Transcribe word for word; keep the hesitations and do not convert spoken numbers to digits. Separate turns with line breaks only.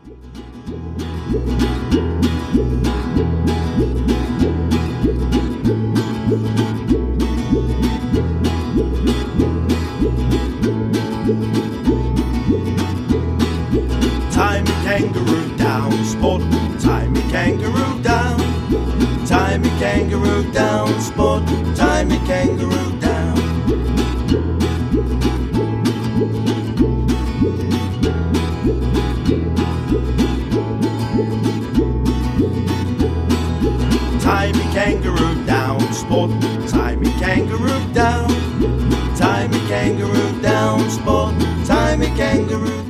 Tie me kangaroo down, Spot. Tie me kangaroo down. Tie me kangaroo down, Spot. Tie me kangaroo down. Tie me kangaroo down, Spot. Tie me kangaroo down. Tie me kangaroo down, Spot. Tie me kangaroo down.